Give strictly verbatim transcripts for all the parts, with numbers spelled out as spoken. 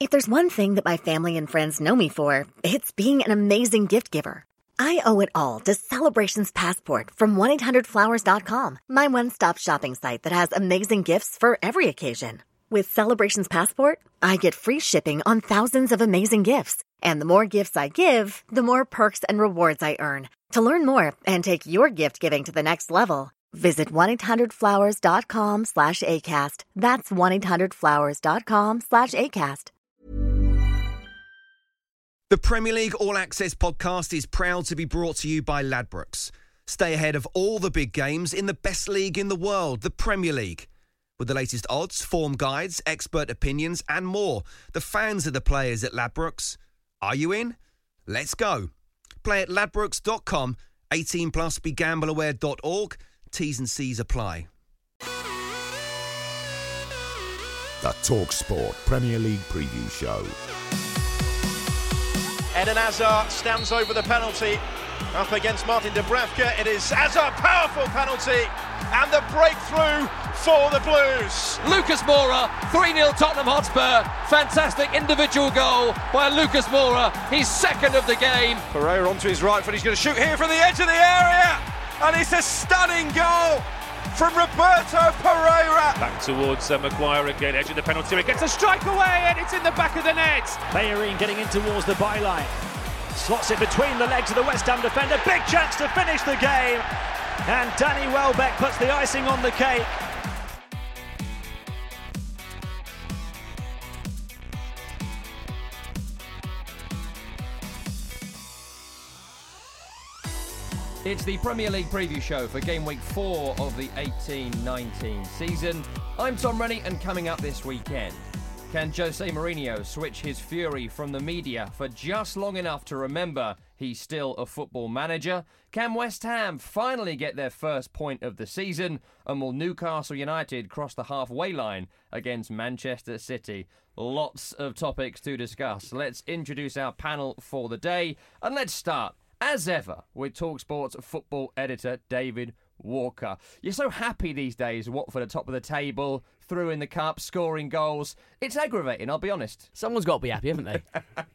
If there's one thing that my family and friends know me for, it's being an amazing gift giver. I owe it all to Celebrations Passport from one eight hundred flowers dot com, my one-stop shopping site that has amazing gifts for every occasion. With Celebrations Passport, I get free shipping on thousands of amazing gifts. And the more gifts I give, the more perks and rewards I earn. To learn more and take your gift giving to the next level, visit one eight hundred flowers dot com slash ACAST. That's one eight hundred flowers dot com slash ACAST. The Premier League All Access podcast is proud to be brought to you by Ladbrokes. Stay ahead of all the big games in the best league in the world, the Premier League. With the latest odds, form guides, expert opinions and more, the fans are the players at Ladbrokes. Are you in? Let's go. Play at ladbrokes dot com, eighteen plus, be gamble aware dot org. T's and C's apply. The TalkSport Premier League Preview Show. Eden Hazard stands over the penalty up against Martin Dubravka. It is Hazard, powerful penalty, and the breakthrough for the Blues. Lucas Moura, three nil Tottenham Hotspur. Fantastic individual goal by Lucas Moura. He's second of the game. Pereira onto his right foot. He's going to shoot here from the edge of the area, and it's a stunning goal from Roberto Pereira. Back towards uh, Maguire again, edge of the penalty. It gets a strike away, and it's in the back of the net. Bellerin getting in towards the byline. Slots it between the legs of the West Ham defender. Big chance to finish the game. And Danny Welbeck puts the icing on the cake. It's the Premier League preview show for game week four of the eighteen nineteen season. I'm Tom Rennie, and coming up this weekend, can Jose Mourinho switch his fury from the media for just long enough to remember he's still a football manager? Can West Ham finally get their first point of the season? And will Newcastle United cross the halfway line against Manchester City? Lots of topics to discuss. Let's introduce our panel for the day, and let's start, as ever, with TalkSport's football editor, David Walker. You're so happy these days, Watford at the top of the table, through in the cup, scoring goals. It's aggravating, I'll be honest. Someone's got to be happy, haven't they?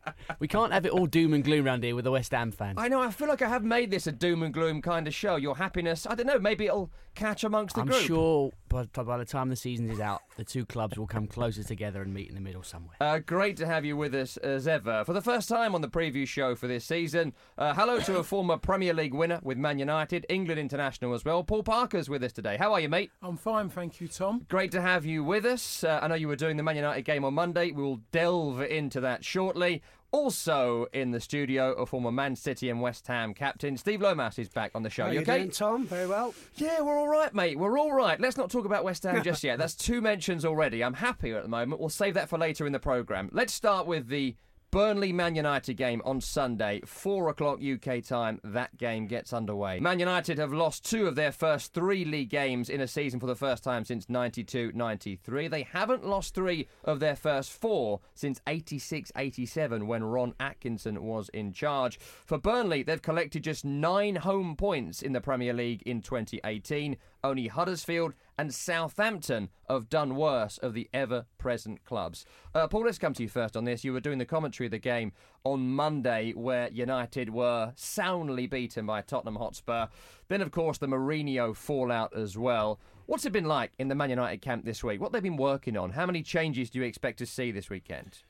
We can't have it all doom and gloom around here with the West Ham fans. I know, I feel like I have made this a doom and gloom kind of show. Your happiness, I don't know, maybe it'll catch amongst the I'm group. I'm sure by, by the time the season is out, the two clubs will come closer together and meet in the middle somewhere. Uh, great to have you with us as ever. For the first time on the preview show for this season, uh, hello to a former Premier League winner with Man United, England international as well. Paul Parker's with us today. How are you, mate? I'm fine, thank you, Tom. Great to have you with us. Uh, I know you were doing the Man United game on Monday. We will delve into that shortly. Also in the studio, a former Man City and West Ham captain, Steve Lomas is back on the show. How you you okay? doing, Tom? Very well. Yeah, we're all right, mate. We're all right. Let's not talk about West Ham just yet. That's two mentions already. I'm happy at the moment. We'll save that for later in the programme. Let's start with the Burnley-Man United game on Sunday, four o'clock U K time. That game gets underway. Man United have lost two of their first three league games in a season for the first time since ninety-two ninety-three. They haven't lost three of their first four since eighty-six eighty-seven when Ron Atkinson was in charge. For Burnley, they've collected just nine home points in the Premier League in twenty eighteen. Only Huddersfield and Southampton have done worse of the ever-present clubs. Uh, Paul, let's come to you first on this. You were doing the commentary of the game on Monday where United were soundly beaten by Tottenham Hotspur. Then, of course, the Mourinho fallout as well. What's it been like in the Man United camp this week? What they've been working on? How many changes do you expect to see this weekend?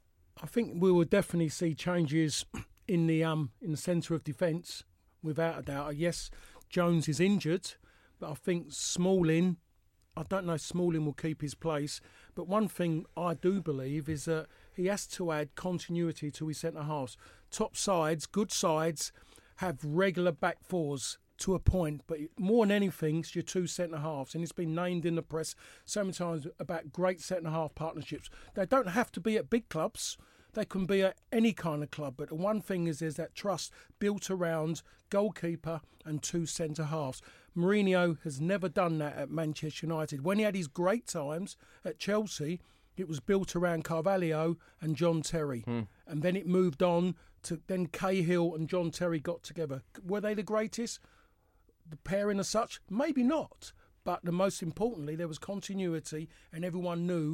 I think we will definitely see changes in the um in the centre of defence, without a doubt. Yes, Jones is injured, but I think Smalling, I don't know if Smalling will keep his place, but one thing I do believe is that he has to add continuity to his centre-halves. Top sides, good sides, have regular back fours to a point, but more than anything, it's your two centre-halves, and it's been named in the press so many times about great centre-half partnerships. They don't have to be at big clubs. They can be at any kind of club, but the one thing is there's that trust built around goalkeeper and two centre-halves. Mourinho has never done that at Manchester United. When he had his great times at Chelsea, it was built around Carvalho and John Terry. Mm. And then it moved on to then Cahill and John Terry got together. Were they the greatest? The pairing as such? Maybe not. But the most importantly, there was continuity and everyone knew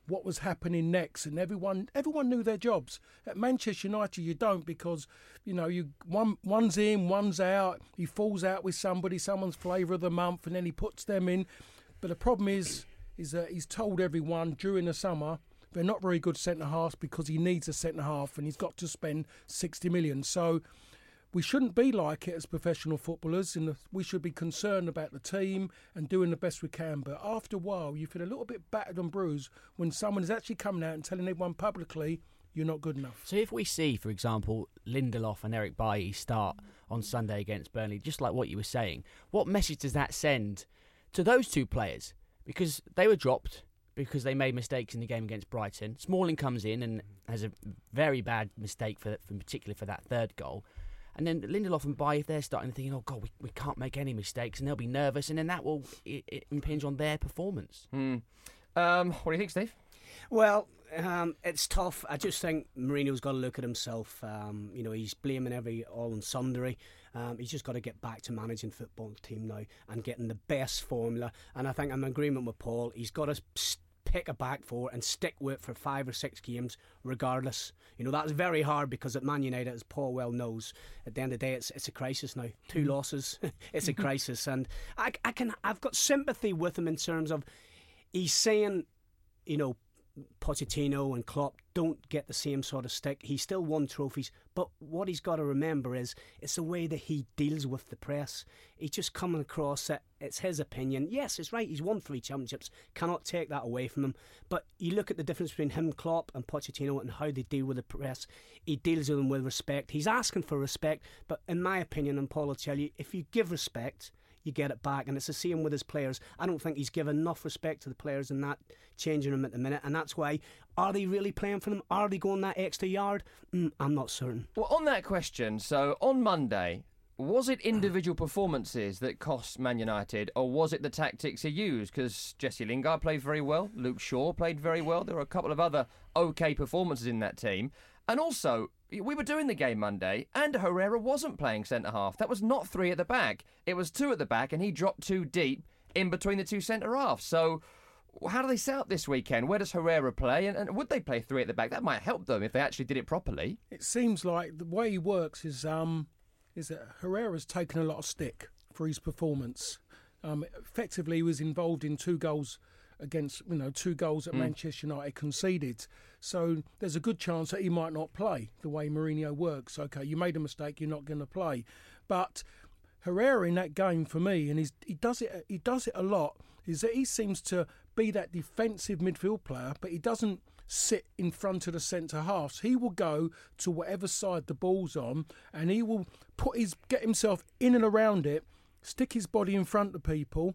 what was happening next, and everyone everyone knew their jobs. At Manchester United, you don't, because you know you one one's in, one's out. He falls out with somebody, someone's flavour of the month, and then he puts them in. But the problem is, is that he's told everyone during the summer they're not very good centre halves because he needs a centre half, and he's got to spend sixty million. So we shouldn't be like it as professional footballers, and we should be concerned about the team and doing the best we can. But after a while, you feel a little bit battered and bruised when someone is actually coming out and telling everyone publicly you're not good enough. So if we see, for example, Lindelof and Eric Bailly start on Sunday against Burnley, just like what you were saying, what message does that send to those two players? Because they were dropped because they made mistakes in the game against Brighton. Smalling comes in and has a very bad mistake, for, for particularly for that third goal. And then Lindelof and Bailly, if they're starting to think, oh, God, we, we can't make any mistakes, and they'll be nervous, and then that will it, it impinge on their performance. Mm. Um, what do you think, Steve? Well, um, it's tough. I just think Mourinho's got to look at himself. Um, you know, he's blaming every all and sundry. Um, he's just got to get back to managing football team now and getting the best formula. And I think I'm in agreement with Paul. He's got to st- pick a back four and stick with it for five or six games regardless. You know, that's very hard because at Man United, as Paul well knows, at the end of the day it's it's a crisis now. Two losses, it's a crisis. And I, I can I've got sympathy with him in terms of he's saying, you know, Pochettino and Klopp don't get the same sort of stick. He still won trophies, but what he's got to remember is it's the way that he deals with the press. He's just coming across it. It's his opinion. Yes, it's right. He's won three championships. Cannot take that away from him. But you look at the difference between him, Klopp, and Pochettino and how they deal with the press. He deals with them with respect. He's asking for respect, but in my opinion, and Paul will tell you, if you give respect, you get it back. And it's the same with his players. I don't think he's given enough respect to the players in that changing room at the minute, and that's why, are they really playing for them? Are they going that extra yard? Mm, I'm not certain. Well, on that question, so on Monday, was it individual performances that cost Man United, or was it the tactics he used? Because Jesse Lingard played very well, Luke Shaw played very well, there were a couple of other okay performances in that team. And also, we were doing the game Monday, and Herrera wasn't playing centre-half. That was not three at the back. It was two at the back, and he dropped too deep in between the two centre-halves. So how do they set up this weekend? Where does Herrera play? And, and would they play three at the back? That might help them if they actually did it properly. It seems like the way he works is um, is that Herrera's taken a lot of stick for his performance. Um, effectively, he was involved in two goals against, you know, two goals that mm. Manchester United conceded. So there's a good chance that he might not play the way Mourinho works. Okay, you made a mistake, you're not going to play. But Herrera in that game, for me, and he's, he does it he does it a lot, is that he seems to be that defensive midfield player, but he doesn't sit in front of the centre halves. He will go to whatever side the ball's on, and he will put his get himself in and around it, stick his body in front of people,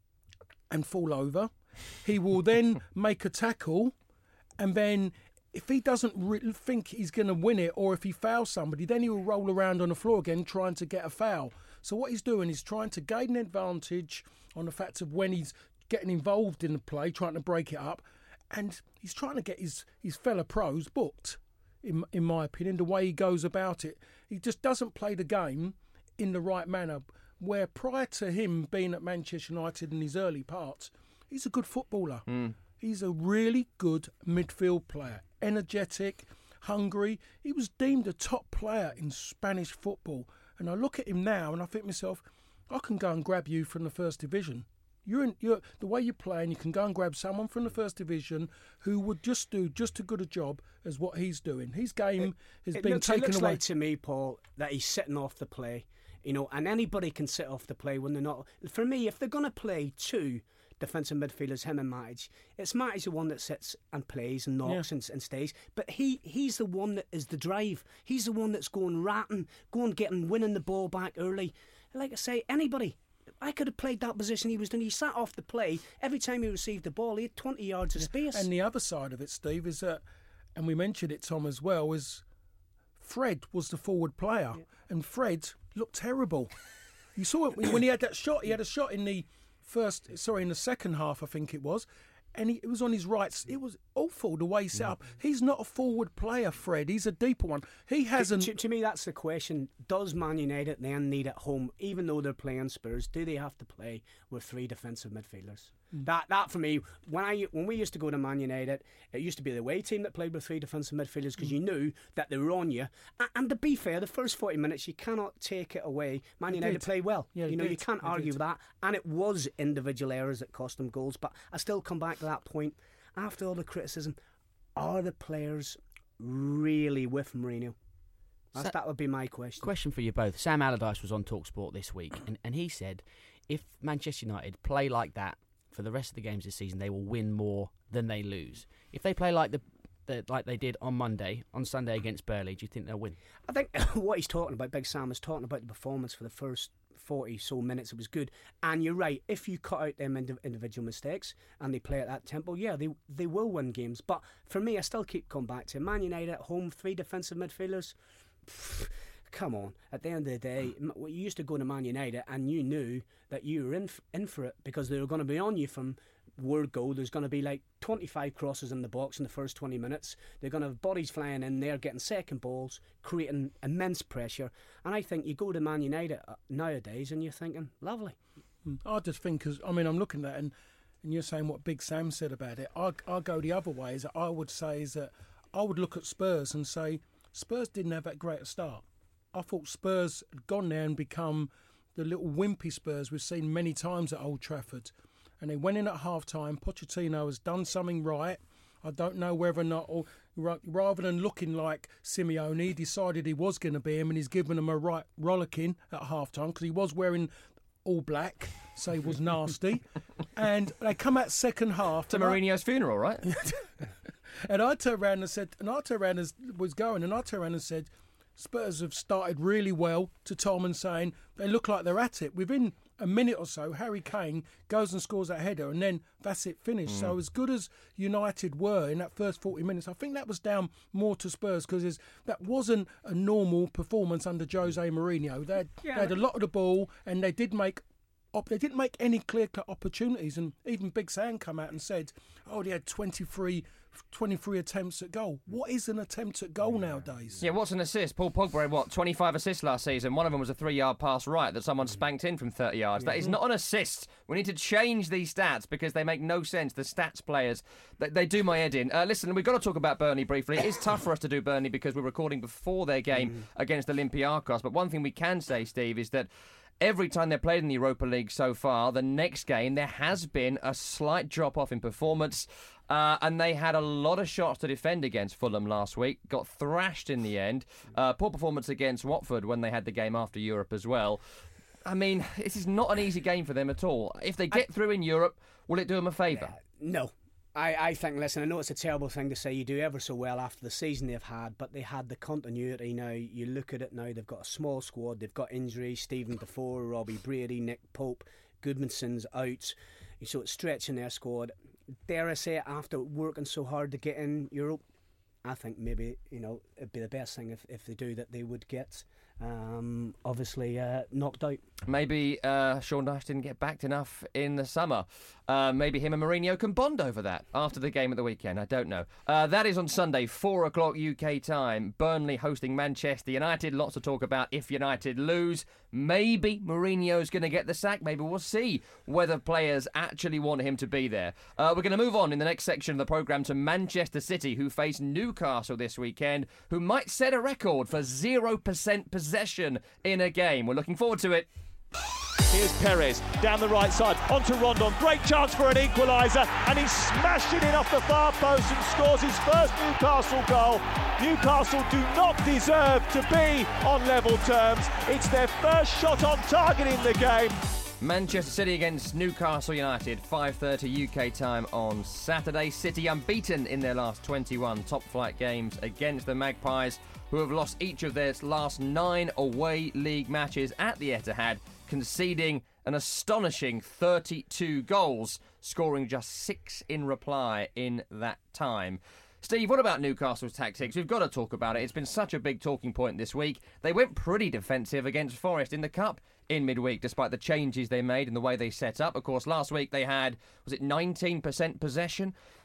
and fall over. He will then make a tackle, and then if he doesn't really think he's going to win it, or if he fouls somebody, then he will roll around on the floor again trying to get a foul. So what he's doing is trying to gain an advantage on the fact of when he's getting involved in the play, trying to break it up, and he's trying to get his, his fellow pros booked, in, in my opinion, the way he goes about it. He just doesn't play the game in the right manner, where prior to him being at Manchester United in his early parts, he's a good footballer. Mm. He's a really good midfield player, energetic, hungry. He was deemed a top player in Spanish football. And I look at him now and I think to myself, I can go and grab you from the first division. You're in, you're the way you play, and you can go and grab someone from the first division who would just do just as good a job as what he's doing. His game has it been looks, taken it looks away. Like to me, Paul, that he's sitting off the play. You know, and anybody can sit off the play when they're not. For me, if they're going to play two defensive midfielders, him and Matic, it's Matic the one that sits and plays and knocks yeah. and, and stays. But he he's the one that is the drive. He's the one that's going ratting, going getting, winning the ball back early. Like I say, anybody. I could have played that position he was doing. He sat off the play. Every time he received the ball, he had twenty yards of space. And the other side of it, Steve, is that, and we mentioned it, Tom, as well, is Fred was the forward player. Yeah. And Fred looked terrible. You saw it when he had that shot. He had a shot in the first, sorry, in the second half, I think it was. And he, it was on his right. It was awful the way he's set up. He's not a forward player, Fred. He's a deeper one. He hasn't. To, to me, that's the question. Does Man United then need at home, even though they're playing Spurs, do they have to play with three defensive midfielders? Mm. That, that for me, when I when we used to go to Man United, it used to be the away team that played with three defensive midfielders because mm. you knew that they were on you. And, and to be fair, the first forty minutes, you cannot take it away. Man They United did. played well. Yeah, you they know, did. you can't They argue did. with that. And it was individual errors that cost them goals. But I still come back to that point. After all the criticism, are the players really with Mourinho? That's, Sa- that would be my question. Question for you both. Sam Allardyce was on TalkSport this week, and, and he said if Manchester United play like that for the rest of the games this season, they will win more than they lose. If they play like the, the like they did on Monday, on Sunday against Burnley, do you think they'll win? I think what he's talking about, Big Sam, is talking about the performance for the first forty so minutes. It was good, and you're right. If you cut out them indiv- individual mistakes and they play at that tempo, yeah, they they will win games. But for me, I still keep coming back to Man United at home, three defensive midfielders. Pfft, come on. At the end of the day, m- you used to go to Man United and you knew that you were in f- in for it because they were going to be on you from word go. There's going to be like twenty-five crosses in the box in the first twenty minutes. They're going to have bodies flying in there, getting second balls, creating immense pressure. And I think you go to Man United nowadays and you're thinking, lovely. I just think, cause, I mean, I'm looking at that and, and you're saying what Big Sam said about it. I I go the other way. Is that I would say is that I would look at Spurs and say Spurs didn't have that great a start. I thought Spurs had gone there and become the little wimpy Spurs we've seen many times at Old Trafford. And they went in at half-time. Pochettino has done something right. I don't know whether or not, or rather than looking like Simeone, he decided he was going to be him and he's given them a right rollicking at half-time because he was wearing all black, so he was nasty. And they come out second half. To Mourinho's funeral, right? And I turned around and said, and I turned around and was going, and I turned around and said, Spurs have started really well, to Tom and saying they look like they're at it. Within a minute or so, Harry Kane goes and scores that header, and then that's it finished. Mm. So as good as United were in that first forty minutes, I think that was down more to Spurs because that wasn't a normal performance under Jose Mourinho. They had, Yeah. they had a lot of the ball, and they did make op- they didn't make any clear-cut opportunities. And even Big Sam come out and said, "Oh, they had twenty-three." twenty-three attempts at goal. What is an attempt at goal nowadays? Yeah, what's an assist? Paul Pogba had, what, twenty-five assists last season. One of them was a three-yard pass right that someone spanked in from thirty yards. That is not an assist. We need to change these stats because they make no sense. The stats players, they, they do my head in. Uh, listen, we've got to talk about Burnley briefly. It is tough for us to do Burnley because we're recording before their game against Olympiacos. But one thing we can say, Steve, is that every time they've played in the Europa League so far, the next game, there has been a slight drop-off in performance. Uh, and they had a lot of shots to defend against Fulham last week. Got thrashed in the end. Uh, poor performance against Watford when they had the game after Europe as well. I mean, this is not an easy game for them at all. If they get I, through in Europe, will it do them a favour? Uh, no. I, I think, listen, I know it's a terrible thing to say you do ever so well after the season they've had, but they had the continuity now. You look at it now, they've got a small squad, they've got injuries, Stephen Defoe, Robbie Brady, Nick Pope, Goodmanson's out, so it's stretching their squad. Dare I say it, after working so hard to get in Europe, I think maybe, you know, it'd be the best thing if, if they do that they would get um, obviously uh, knocked out. Maybe uh, Sean Dyche didn't get backed enough in the summer. Uh, maybe him and Mourinho can bond over that after the game at the weekend. I don't know. Uh, that is on Sunday, four o'clock U K time. Burnley hosting Manchester United. Lots to talk about if United lose. Maybe Mourinho's going to get the sack. Maybe we'll see whether players actually want him to be there. Uh, we're going to move on in the next section of the programme to Manchester City, who face Newcastle this weekend, who might set a record for zero percent possession in a game. We're looking forward to it. Here's Perez down the right side onto Rondon. Great chance for an equaliser, and he's smashed it in off the far post and scores his first Newcastle goal. Newcastle do not deserve to be on level terms. It's their first shot on target in the game. Manchester City against Newcastle United, five thirty U K time on Saturday. City unbeaten in their last twenty-one top-flight games against the Magpies, who have lost each of their last nine away league matches at the Etihad, conceding an astonishing thirty-two goals, scoring just six in reply in that time. Steve, what about Newcastle's tactics? We've got to talk about it. It's been such a big talking point this week. They went pretty defensive against Forest in the Cup in midweek, despite the changes they made and the way they set up. Of course, last week they had, was it nineteen percent possession?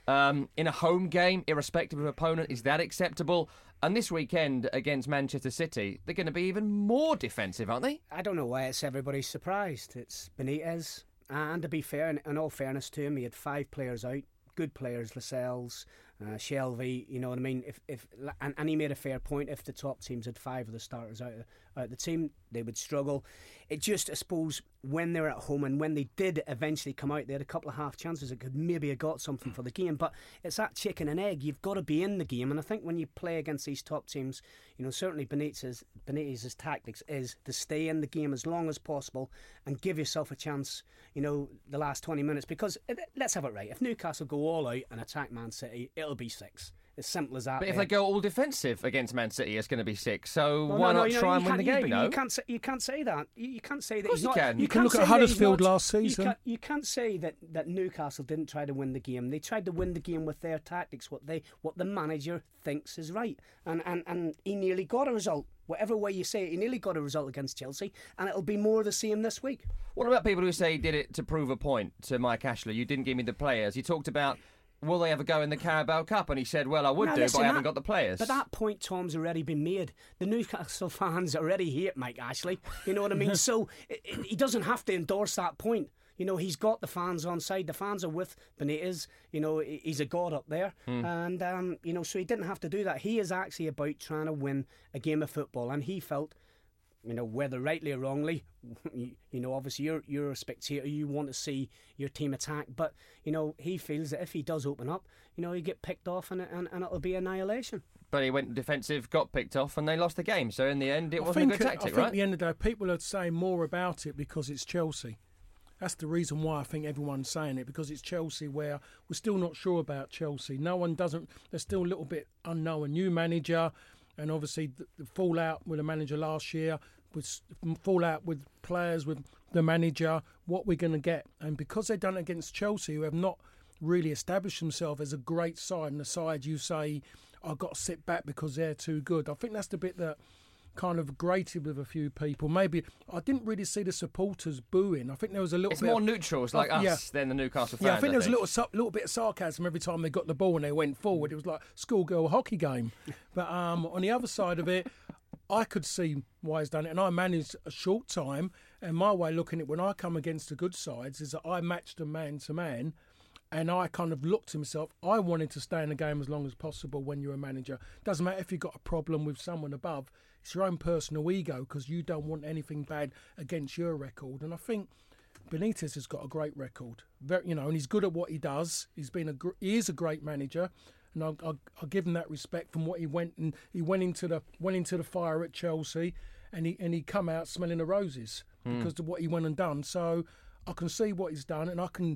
Um, in a home game, irrespective of opponent, is that acceptable? And this weekend against Manchester City, they're going to be even more defensive, aren't they? I don't know why it's everybody's surprised. It's Benitez. And to be fair, in, in all fairness to him, he had five players out. Good players, Lascelles, uh, Shelvey, you know what I mean? If if and, and he made a fair point. If the top teams had five of the starters out of, out of the team, they would struggle. It just, I suppose, when they were at home and when they did eventually come out, they had a couple of half chances that could maybe have got something for the game. But it's that chicken and egg. You've got to be in the game. And I think when you play against these top teams, you know, certainly Benitez's, Benitez's tactics is to stay in the game as long as possible and give yourself a chance, you know, the last twenty minutes. Because let's have it right. If Newcastle go all out and attack Man City, it'll be six. As simple as that. But if there. they go all defensive against Man City, it's going to be six. So well, why no, no, not you know, try and you win the can't- game, you, no? You can't say, you can't say that. You, you can't say that. Of course he's you not, can. You can can't look at say that he's Huddersfield not- last season. You can't, you can't say that, that Newcastle didn't try to win the game. They tried to win the game with their tactics, what they what the manager thinks is right. And, and, and he nearly got a result. Whatever way you say it, he nearly got a result against Chelsea, and it'll be more the same this week. What about people who say he did it to prove a point to Mike Ashley? You didn't give me the players. You talked about, will they ever go in the Carabao Cup? And he said, well, I would Now, do, listen, but I haven't that- got the players. But that point, Tom's already been made. The Newcastle fans already hate Mike Ashley. You know what I mean? So it, it, he doesn't have to endorse that point. You know, he's got the fans on side. The fans are with Benitez. You know, he- he's a god up there. Mm. And, um, you know, so he didn't have to do that. He is actually about trying to win a game of football. And he felt, you know, whether rightly or wrongly, you, you know, obviously you're you're a spectator, you want to see your team attack, but, you know, he feels that if he does open up, you know, he get picked off and, and, and it'll be annihilation. But he went defensive, got picked off, and they lost the game. So in the end, it I wasn't think, a good I tactic, think right? at the end of the day, people are saying more about it because it's Chelsea. That's the reason why I think everyone's saying it, because it's Chelsea, where we're still not sure about Chelsea. No one doesn't, they're still a little bit unknown. New manager, and obviously the, the fallout with the manager last year, with fallout with players, with the manager, what we're going to get. And because they've done it against Chelsea, who have not really established themselves as a great side, and the side you say, I've got to sit back because they're too good. I think that's the bit that kind of grated with a few people. Maybe I didn't really see the supporters booing. I think there was a little It's bit more of, neutral. It's like uh, us yeah. than the Newcastle fans. Yeah, I think there was I a little su- little bit of sarcasm every time they got the ball and they went forward. It was like schoolgirl hockey game. But um, on the other side of it, I could see why he's done it. And I managed a short time, and my way of looking at it when I come against the good sides is that I matched them man to man. And I kind of looked to myself, I wanted to stay in the game as long as possible when you're a manager. Doesn't matter if you've got a problem with someone above. It's your own personal ego because you don't want anything bad against your record. And I think Benitez has got a great record. Very, you know, and he's good at what he does. He's been a gr- he is a great manager, and I'll, I'll, I'll give him that respect from what he went and he went into the went into the fire at Chelsea, and he and he come out smelling the roses Mm. because of what he went and done. So I can see what he's done, and I can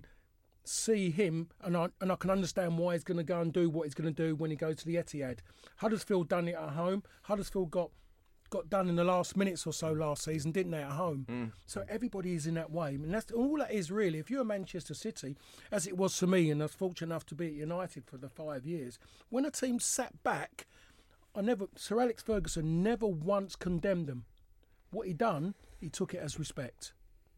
see him, and I and I can understand why he's going to go and do what he's going to do when he goes to the Etihad. Huddersfield done it at home. Huddersfield got got done in the last minutes or so last season, didn't they, at home? Mm. So everybody is in that way. I mean, that's all that is really. If you're Manchester City, as it was for me, and I was fortunate enough to be at United for the five years, when a team sat back, I never Sir Alex Ferguson never once condemned them. What he done, he took it as respect.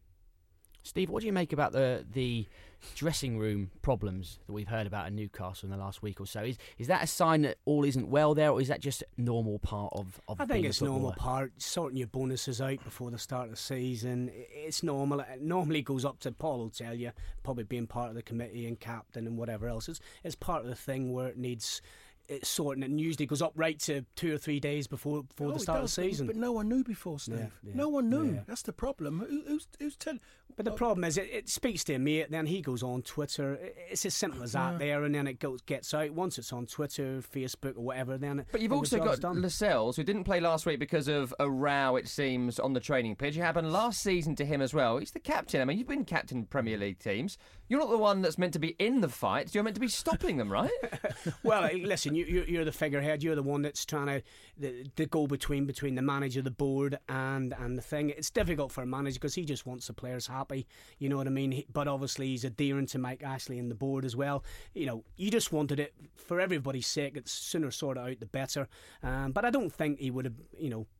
Steve, what do you make about the the dressing room problems that we've heard about in Newcastle in the last week or so? Is is that a sign that all isn't well there, or is that just a normal part of, of I being think a it's normal footballer? part, sorting your bonuses out before the start of the season. It's normal. It normally goes up to, Paul will tell you, probably being part of the committee and captain and whatever else. It's, it's part of the thing where it needs it's sorting, and usually goes up right to two or three days before before Oh, the it start does, of the season. But no one knew before, Steve. Yeah, yeah, no one knew. yeah. That's the problem. Who, who's who's telling? But the problem is, it, it speaks to a mate, then he goes on Twitter. It's as simple as that Yeah. there, and then it goes gets out. Once it's on Twitter, Facebook, or whatever, then. It, But you've then the also job's got done. Lascelles, who didn't play last week because of a row, it seems, on the training pitch. It happened last season to him as well. He's the captain. I mean, you've been captain Premier League teams. You're not the one that's meant to be in the fights. You're meant to be stopping them, right? Well, eh, listen, you, you, you're the figurehead. You're the one that's trying to the, the go between between the manager, the board, and and the thing. It's difficult for a manager because he just wants the players happy. You know what I mean? He, but obviously, he's adhering to Mike Ashley and the board as well. You know, you just wanted it for everybody's sake. It's sooner sorted out, the better. Um, but I don't think he would have, you know.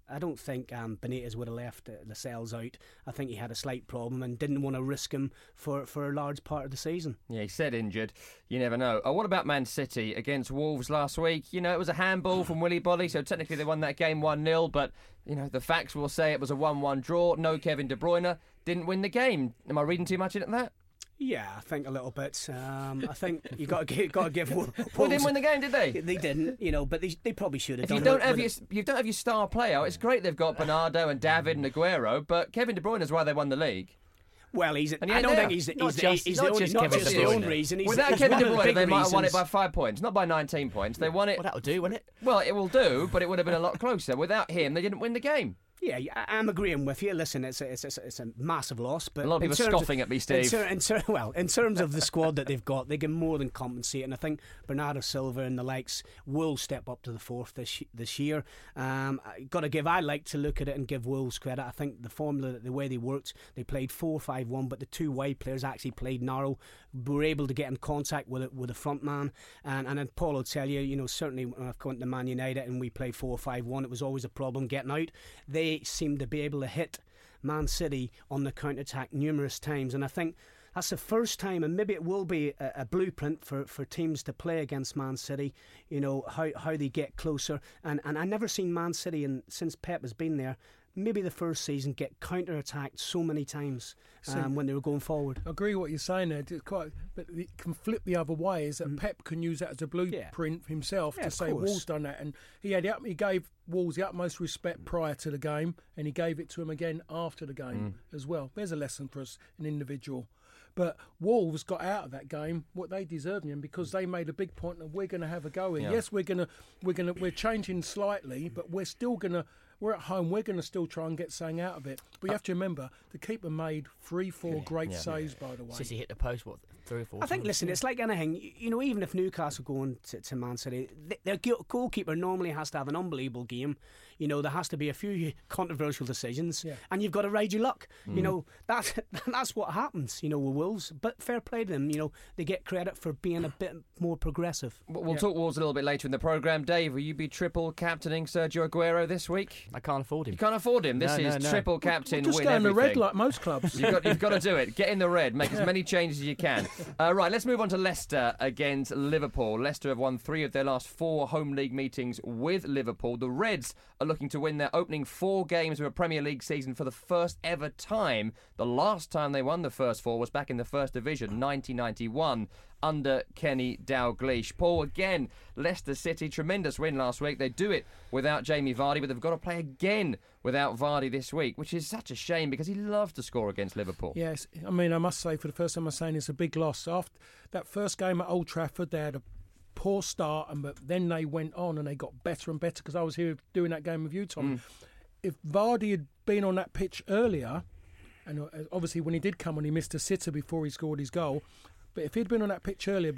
I don't think um, Benitez would have left uh, Lascelles out. I think he had a slight problem and didn't want to risk him for, for a large part of the season. Yeah, he said injured. You never know. Oh, what about Man City against Wolves last week? You know, it was a handball from Willy Bolly, so technically they won that game one nil, but, you know, the facts will say it was a one one draw. No Kevin De Bruyne. Didn't win the game. Am I reading too much into that? Yeah, I think a little bit. Um, I think you got to give, got to give. Wolves, well, they didn't win the game, did they? They didn't, you know, but they they probably should have. If done you don't it have with your you don't have your star player, it's great they've got Bernardo and David and Aguero, but Kevin De Bruyne is why they won the league. Well, he's. And he I ain't don't there. think he's. Not he's, just- he's not the only, just not Kevin just De the Bruyne. only reason. He's, Without he's Kevin one De of the Bruyne, big they might have won it reasons. by five points, not by nineteen points. They won it. Well, that'll do, won't it? Well, it will do, but it would have been a lot closer. Without him, they didn't win the game. Yeah, yeah, I'm agreeing with you. Listen, it's a, it's a, it's a massive loss. But A lot of in people terms scoffing of, at me, Steve. In ter- in ter- well, in terms of the squad that they've got, they can more than compensate. And I think Bernardo Silva and the likes will step up to the fourth this this year. Um, got to give. I like to look at it and give Wolves credit. I think the formula, the way they worked, they played four five one, but the two wide players actually played narrow. Were able to get in contact with it with the front man. And and then Paul will tell you, you know, certainly when I've gone to Man United and we played four five one, it was always a problem getting out. They seem to be able to hit Man City on the counter-attack numerous times, and I think that's the first time, and maybe it will be a, a blueprint for, for teams to play against Man City, you know, how, how they get closer, and, and I've never seen Man City, and since Pep has been there, maybe the first season, get counter-attacked so many times um, when they were going forward. I agree with what you're saying there, it's quite, but it can flip the other way, is that mm. Pep can use that as a blueprint yeah. himself yeah, to say course. Wolves done that, and he had he gave Wolves the utmost respect prior to the game, and he gave it to him again after the game mm. as well. There's a lesson for us, an individual. But Wolves got out of that game what they deserved in, because they made a big point that we're going to have a go in. Yeah. Yes, we're going to we're going to we're changing slightly, but we're still going to. We're at home, we're going to still try and get something out of it. But you have to remember, the keeper made three, four yeah, great yeah, saves, yeah. by the way. City hit the post, what, three or four I think, times? listen, it's like anything. You know, even if Newcastle go on to, to Man City, their goalkeeper normally has to have an unbelievable game. You know, there has to be a few controversial decisions, yeah. and you've got to ride your luck. Mm. You know, that's, that's what happens, you know, with Wolves. But fair play to them, you know, they get credit for being a bit more progressive. We'll yeah. talk Wolves a little bit later in the programme. Dave, will you be triple captaining Sergio Aguero this week? I can't afford him. You can't afford him. This no, is no, no. triple captain. We'll just win go in the everything. red like most clubs. You've got, you've got to do it. Get in the red. Make as many changes as you can. Uh, right, let's move on to Leicester against Liverpool. Leicester have won three of their last four home league meetings with Liverpool. The Reds are looking to win their opening four games of a Premier League season for the first ever time. The last time they won the first four was back in the First Division, nineteen ninety-one. Under Kenny Dalglish. Paul, again, Leicester City, tremendous win last week. They do it without Jamie Vardy, but they've got to play again without Vardy this week, which is such a shame because he loved to score against Liverpool. Yes, I mean, I must say, for the first time I'm saying it's a big loss. After that first game at Old Trafford, they had a poor start, and but then they went on and they got better and better, because I was here doing that game with you, Tom. Mm. If Vardy had been on that pitch earlier, and obviously when he did come on, he missed a sitter before he scored his goal, but if he'd been on that pitch earlier,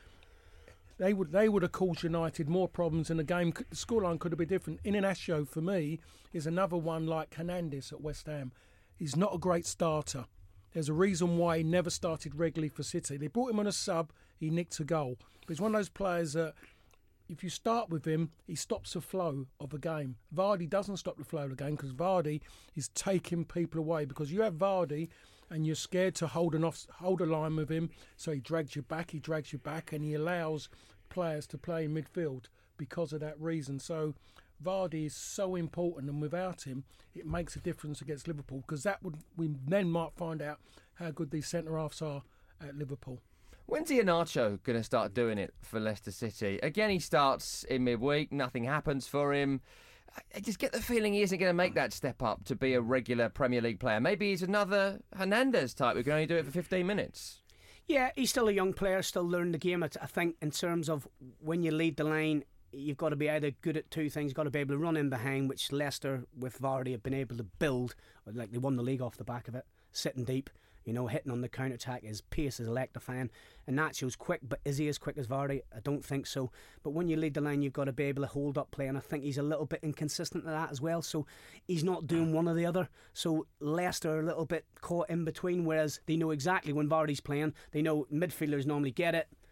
they would they would have caused United more problems, and the game, the scoreline could have been different. Iheanacho, for me, is another one like Hernandez at West Ham. He's not a great starter. There's a reason why he never started regularly for City. They brought him on a sub, he nicked a goal. But he's one of those players that, if you start with him, he stops the flow of a game. Vardy doesn't stop the flow of the game, because Vardy is taking people away. Because you have Vardy, and you're scared to hold an off, hold a line with him, so he drags you back, he drags you back, and he allows players to play in midfield because of that reason. So Vardy is so important, and without him, it makes a difference against Liverpool, because that would we then might find out how good these centre halves are at Liverpool. When's Iheanacho going to start doing it for Leicester City? Again, he starts in midweek, nothing happens for him. I just get the feeling he isn't going to make that step up to be a regular Premier League player. Maybe he's another Hernandez type who can only do it for fifteen minutes. Yeah, he's still a young player, still learning the game. I think in terms of when you lead the line, you've got to be either good at two things. You've got to be able to run in behind, which Leicester with Vardy have been able to build. Like, they won the league off the back of it, sitting deep. You know, hitting on the counter-attack. His pace is electrifying. And Nacho's quick, but is he as quick as Vardy? I don't think so. But when you lead the line, you've got to be able to hold up play, and I think he's a little bit inconsistent at that as well. So he's not doing one or the other. So Leicester are a little bit caught in between, whereas they know exactly when Vardy's playing. They know midfielders normally get it.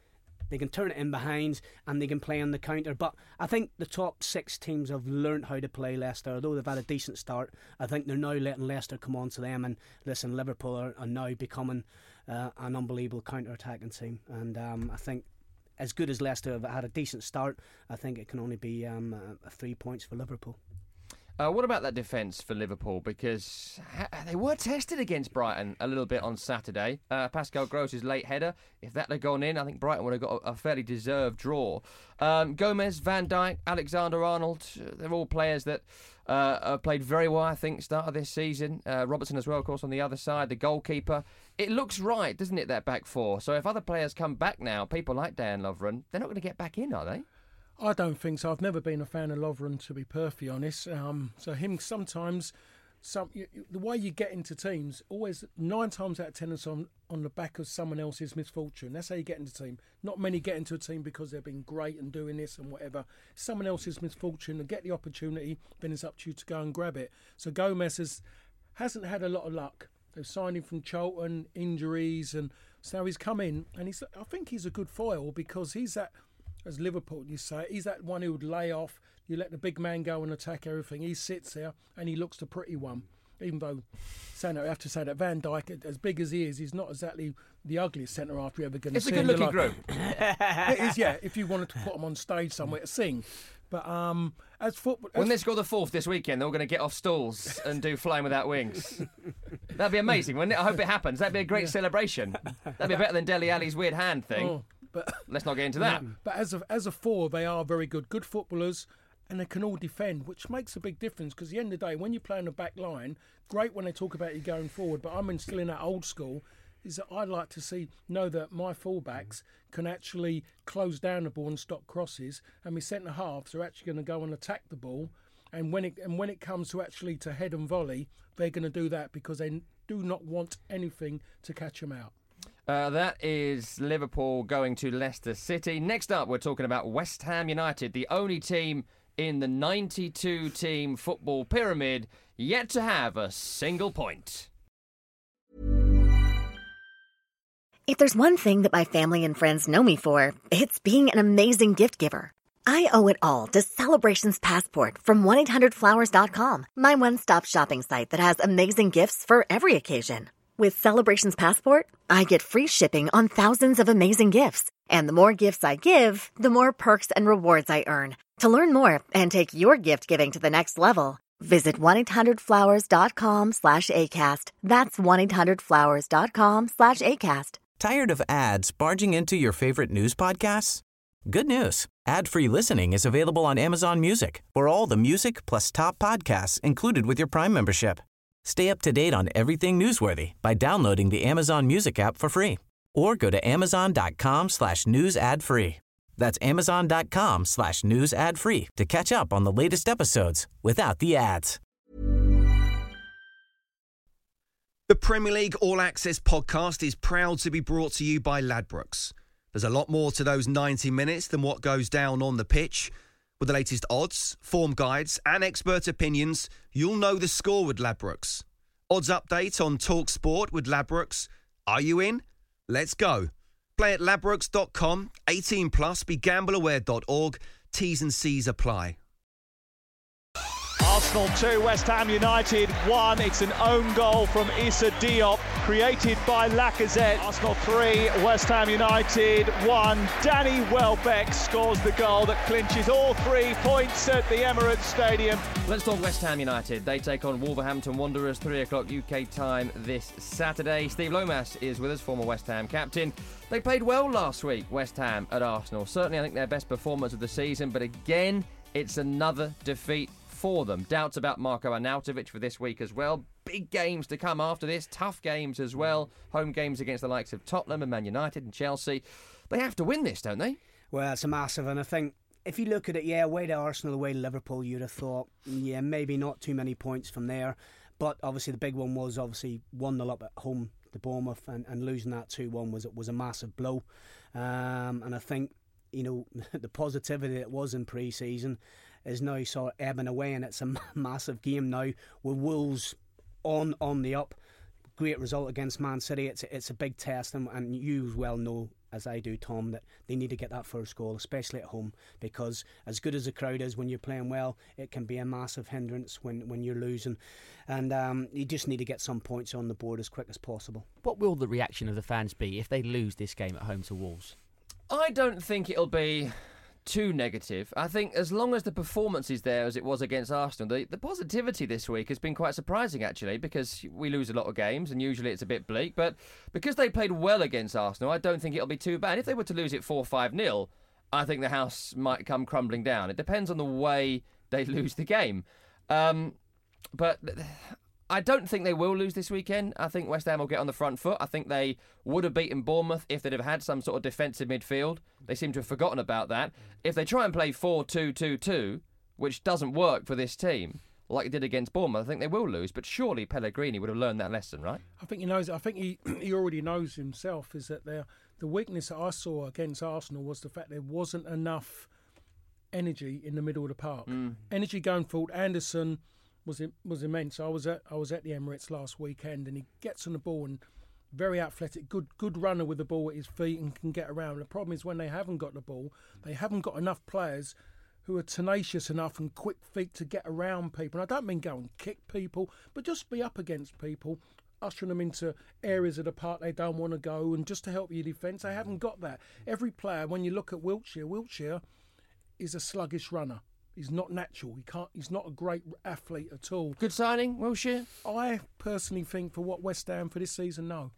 they can turn it in behind, and they can play on the counter. But I think the top six teams have learnt how to play Leicester. Although they've had a decent start, I think they're now letting Leicester come on to them. And listen, Liverpool are, are now becoming uh, an unbelievable counter-attacking team. And um, I think, as good as Leicester have had a decent start, I think it can only be um, uh, three points for Liverpool. Uh, what about that defence for Liverpool? Because ha- they were tested against Brighton a little bit on Saturday. Uh, Pascal Gross's late header, if that had gone in, I think Brighton would have got a, a fairly deserved draw. Um, Gomez, Van Dijk, Alexander-Arnold, they're all players that uh, have played very well, I think, start of this season. Uh, Robertson as well, of course, on the other side, the goalkeeper. It looks right, doesn't it, that back four? So if other players come back now, people like Dan Lovren, they're not going to get back in, are they? I don't think so. I've never been a fan of Lovren, to be perfectly honest. Um, so him sometimes, some you, the way you get into teams, always nine times out of ten, it's on on the back of someone else's misfortune. That's how you get into a team. Not many get into a team because they've been great and doing this and whatever. Someone else's misfortune, and get the opportunity, then it's up to you to go and grab it. So Gomez has, hasn't had a lot of luck. They've signed him from Charlton, injuries, and so he's come in, and he's. I think he's a good foil because he's that. As Liverpool, you say, he's that one who would lay off. You let the big man go and attack everything. He sits there and he looks the pretty one. Even though, saying that, I have to say that Van Dijk, as big as he is, he's not exactly the ugliest centre half you're ever going to see. It's a good-looking group. It is, yeah. If you wanted to put him on stage somewhere to sing. But um, as football, when they score the fourth this weekend, they're all going to get off stools and do Flying Without Wings. That'd be amazing, wouldn't it? I hope it happens. That'd be a great yeah. celebration. That'd be better than Dele Alli's weird hand thing. Oh. But let's not get into that. Yeah, but as a, as a four, they are very good, good footballers, and they can all defend, which makes a big difference. Because at the end of the day, when you play in the back line, great when they talk about you going forward. But I'm in, still in that old school. Is that I like to see know that my fullbacks can actually close down the ball and stop crosses, and my centre halves are actually going to go and attack the ball. And when it and when it comes to actually to head and volley, they're going to do that because they do not want anything to catch them out. Uh, that is Liverpool going to Leicester City. Next up, we're talking about West Ham United, the only team in the ninety-two team football pyramid yet to have a single point. If there's one thing that my family and friends know me for, it's being an amazing gift giver. I owe it all to Celebrations Passport from one eight hundred flowers dot com, my one-stop shopping site that has amazing gifts for every occasion. With Celebrations Passport, I get free shipping on thousands of amazing gifts. And the more gifts I give, the more perks and rewards I earn. To learn more and take your gift giving to the next level, visit one eight hundred flowers dot com slash ACAST. That's one eight hundred flowers dot com slash ACAST. Tired of ads barging into your favorite news podcasts? Good news. Ad-free listening is available on Amazon Music for all the music plus top podcasts included with your Prime membership. Stay up to date on everything newsworthy by downloading the Amazon Music app for free or go to amazon.com slash news ad free. That's amazon.com slash news ad free to catch up on the latest episodes without the ads. The Premier League All Access podcast is proud to be brought to you by Ladbrokes. There's a lot more to those ninety minutes than what goes down on the pitch. With the latest odds, form guides and expert opinions, you'll know the score with Ladbrokes. Odds update on Talk Sport with Ladbrokes. Are you in? Let's go. Play at ladbrokes dot com, eighteen plus, be gamble aware dot org. T's and C's apply. Arsenal two, West Ham United one. It's an own goal from Issa Diop, created by Lacazette. Arsenal three, West Ham United one. Danny Welbeck scores the goal that clinches all three points at the Emirates Stadium. Let's talk West Ham United. They take on Wolverhampton Wanderers, three o'clock U K time this Saturday. Steve Lomas is with us, former West Ham captain. They played well last week, West Ham at Arsenal. Certainly, I think their best performance of the season, but again, it's another defeat for them. Doubts about Marko Arnautovic for this week as well. Big games to come after this. Tough games as well. Home games against the likes of Tottenham and Man United and Chelsea. They have to win this, don't they? Well, it's a massive, and I think if you look at it, yeah, away to Arsenal, away to Liverpool, you'd have thought, yeah, maybe not too many points from there. But obviously the big one was obviously one nil up at home to Bournemouth, and, and losing that two one was, was a massive blow. Um, and I think, you know, the positivity that was in pre-season is now sort of ebbing away, and it's a massive game now with Wolves on on the up. Great result against Man City. It's a, it's a big test, and, and you as well know as I do, Tom, that they need to get that first goal, especially at home, because as good as the crowd is when you're playing well, it can be a massive hindrance when, when you're losing. And um, you just need to get some points on the board as quick as possible. What will the reaction of the fans be if they lose this game at home to Wolves? I don't think it'll be too negative. I think as long as the performance is there as it was against Arsenal, the, the positivity this week has been quite surprising, actually, because we lose a lot of games and usually it's a bit bleak. But because they played well against Arsenal, I don't think it'll be too bad. If they were to lose it four five nil, I think the house might come crumbling down. It depends on the way they lose the game. Um, but I don't think they will lose this weekend. I think West Ham will get on the front foot. I think they would have beaten Bournemouth if they'd have had some sort of defensive midfield. They seem to have forgotten about that. If they try and play four two two two, which doesn't work for this team, like it did against Bournemouth, I think they will lose. But surely Pellegrini would have learned that lesson, right? I think he knows. I think he he already knows himself. Is that there? The weakness that I saw against Arsenal was the fact there wasn't enough energy in the middle of the park. Mm. Energy going forward. Anderson was was immense. I was at I was at the Emirates last weekend, and he gets on the ball and very athletic, good good runner with the ball at his feet and can get around. The problem is when they haven't got the ball, they haven't got enough players who are tenacious enough and quick feet to get around people. And I don't mean go and kick people, but just be up against people, ushering them into areas of the park they don't want to go, and just to help your defence. They haven't got that. Every player, when you look at Wilshere, Wilshere is a sluggish runner. He's not natural. He can't. He's not a great athlete at all. Good signing, Wilshere? I personally think for what West Ham for this season, no.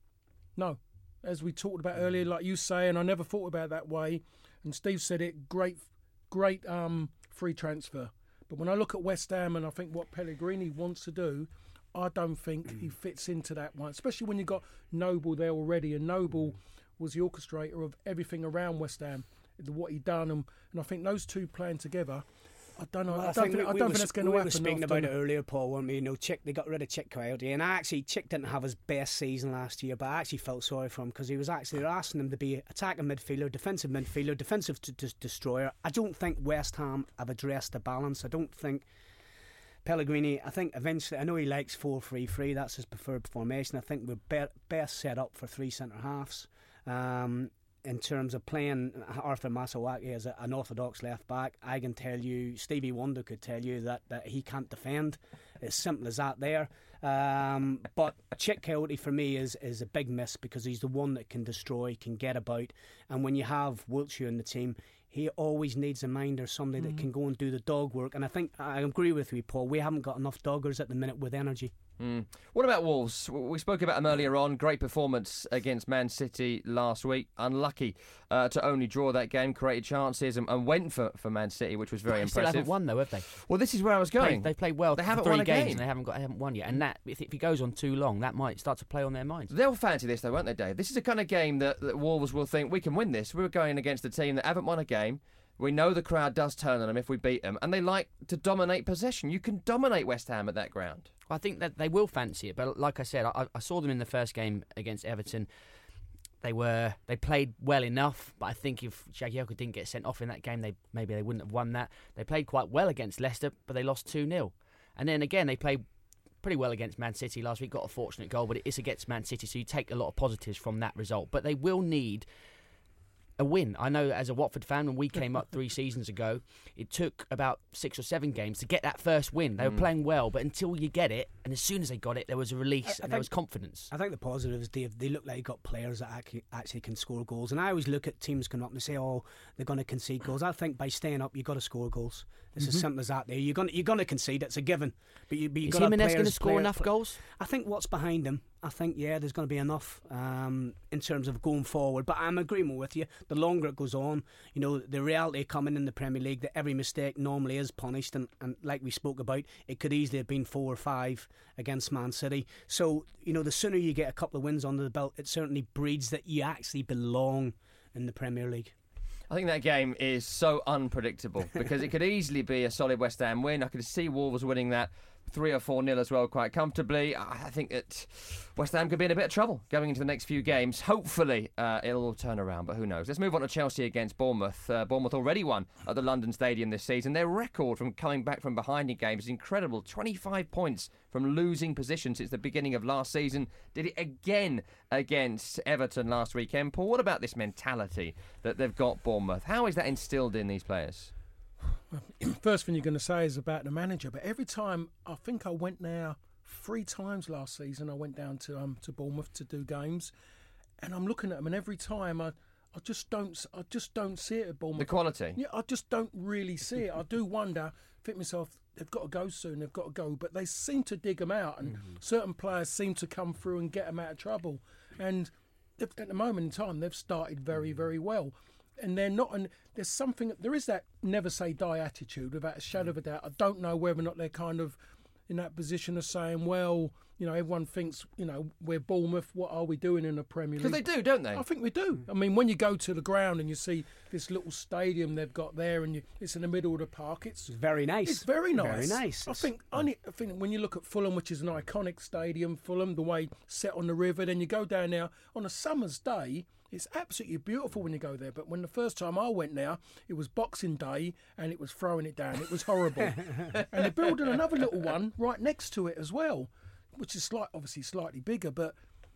No. As we talked about earlier, like you say, and I never thought about it that way, and Steve said it, great great um, free transfer. But when I look at West Ham and I think what Pellegrini wants to do, I don't think he fits into that one, especially when you've got Noble there already, and Noble was the orchestrator of everything around West Ham, what he done, and, and I think those two playing together, I don't know. Well, I, I don't think, think, we, I don't we think that's going to we happen. We were speaking often. about it earlier, Paul, weren't we? You know, Chick, they got rid of Chick Coyote, and I actually, Chick didn't have his best season last year, but I actually felt sorry for him because he was actually asking him to be attacking midfielder, defensive midfielder, defensive to, to destroyer. I don't think West Ham have addressed the balance. I don't think Pellegrini, I think eventually, I know he likes four three three, that's his preferred formation. I think we're be- best set up for three centre halves. Um, in terms of playing Arthur Masawaki as a, an orthodox left back, I can tell you, Stevie Wonder could tell you that, that he can't defend. As simple as that there. Um, but Chick Coyote for me is, is a big miss because he's the one that can destroy, can get about. And when you have Wilshere in the team, he always needs a minder, somebody mm-hmm. that can go and do the dog work. And I think, I agree with you, Paul, we haven't got enough doggers at the minute with energy. Mm. What about Wolves? We spoke about them earlier on. Great performance against Man City last week. Unlucky uh, to only draw that game, created chances and, and went for, for Man City, which was very they impressive. Still haven't won though, have they? Well, this is where I was going. They, they played well. They for haven't three won a games game. and they haven't got, they haven't won yet. And that, if, if it goes on too long, that might start to play on their minds. They'll fancy this though, won't they, Dave? This is the kind of game that, that Wolves will think we can win this. We're going against a team that haven't won a game. We know the crowd does turn on them if we beat them, and they like to dominate possession. You can dominate West Ham at that ground. I think that they will fancy it, but like I said, I, I saw them in the first game against Everton. They were they played well enough, but I think if Jagielka didn't get sent off in that game, they maybe they wouldn't have won that. They played quite well against Leicester, but they lost two nil. And then again, they played pretty well against Man City last week, got a fortunate goal, but it is against Man City, so you take a lot of positives from that result. But they will need a win. I know as a Watford fan, when we came up three seasons ago, it took about six or seven games to get that first win. They were mm. playing well, but until you get it, and as soon as they got it, there was a release I, I and think, there was confidence. I think the positive is, Dave, they look like they've got players that actually, actually can score goals. And I always look at teams coming up and say, oh, they're going to concede goals. I think by staying up, you've got to score goals. It's mm-hmm. as simple as that there. You're going to, you're going to concede, it's a given. But, you, but you've is got Jimenez going to score score enough goals? I think what's behind him, I think, yeah, there's going to be enough um, in terms of going forward. But I'm agreeing with you. The longer it goes on, you know, the reality coming in the Premier League that every mistake normally is punished. And, and like we spoke about, it could easily have been four or five against Man City. So, you know, the sooner you get a couple of wins under the belt, it certainly breeds that you actually belong in the Premier League. I think that game is so unpredictable because it could easily be a solid West Ham win. I could see Wolves winning that three or four nil as well, quite comfortably. I think that West Ham could be in a bit of trouble going into the next few games. Hopefully, uh, it'll all turn around, but who knows? Let's move on to Chelsea against Bournemouth. Uh, Bournemouth already won at the London Stadium this season. Their record from coming back from behind in games is incredible. twenty-five points from losing position since the beginning of last season. Did it again against Everton last weekend. Paul, what about this mentality that they've got, Bournemouth? How is that instilled in these players? First thing you're going to say is about the manager, but every time, I think I went now three times last season, I went down to um to Bournemouth to do games, and I'm looking at them, and every time I I just don't I just don't see it at Bournemouth. The quality? Yeah, I just don't really see it. I do wonder, think myself, they've got to go soon, they've got to go, but they seem to dig them out, and mm-hmm. certain players seem to come through and get them out of trouble, and at the moment in time, they've started very, very well. And they're not, and there's something, there is that never say die attitude without a shadow of a doubt. I don't know whether or not they're kind of in that position of saying, well, you know, everyone thinks, you know, we're Bournemouth, what are we doing in the Premier League? Because they do, don't they? I think we do. I mean, when you go to the ground and you see this little stadium they've got there and you, it's in the middle of the park, it's very nice. It's very nice. Very nice. I think, I think when you look at Fulham, which is an iconic stadium, Fulham, the way set on the river, then you go down there on a summer's day, it's absolutely beautiful when you go there. But when the first time I went there, it was Boxing Day and it was throwing it down. It was horrible. And they're building another little one right next to it as well, which is slight, obviously slightly bigger. But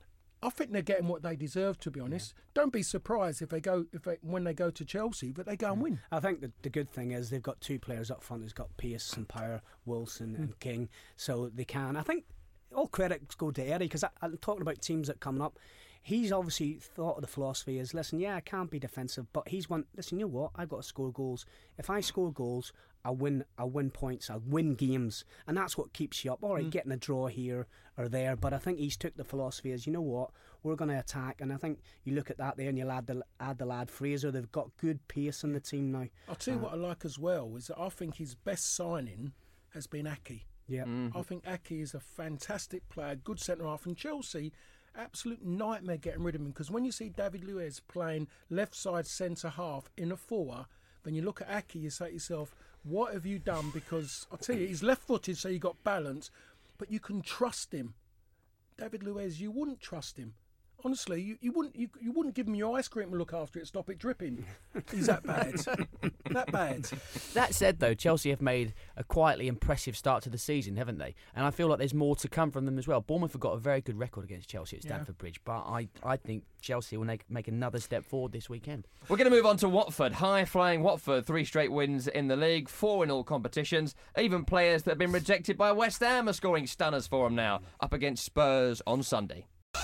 I think they're getting what they deserve, to be honest. Don't be surprised if they go if they, when they go to Chelsea, but they go and win. I think the, the good thing is they've got two players up front who's got Pearce and Power, Wilson and mm. King, so they can. I think all credits go to Eddie, because I'm talking about teams that are coming up. He's obviously thought of the philosophy is, listen, yeah, I can't be defensive, but he's one, listen, you know what, I've got to score goals. If I score goals, I win I win points, I win games, and that's what keeps you up. All right, mm. getting a draw here or there, but I think he's took the philosophy as, you know what, we're going to attack, and I think you look at that there and you'll add the, add the lad Fraser, they've got good pace in the team now. I'll tell you uh, what I like as well, is that I think his best signing has been Ake. Yeah, mm-hmm. I think Ake is a fantastic player, good centre-half, and Chelsea, absolute nightmare getting rid of him, because when you see David Luiz playing left side centre half in a four, when you look at Ake, you say to yourself, what have you done? Because I'll tell you, he's left footed, so you got balance, but you can trust him. David Luiz, you wouldn't trust him. Honestly, you, you wouldn't you, you wouldn't give him your ice cream and look after it, stop it dripping. He's that bad. that bad. That said, though, Chelsea have made a quietly impressive start to the season, haven't they? And I feel like there's more to come from them as well. Bournemouth have got a very good record against Chelsea at Stamford yeah. Bridge, but I, I think Chelsea will make, make another step forward this weekend. We're going to move on to Watford. High-flying Watford, three straight wins in the league, four in all competitions. Even players that have been rejected by West Ham are scoring stunners for them now, up against Spurs on Sunday.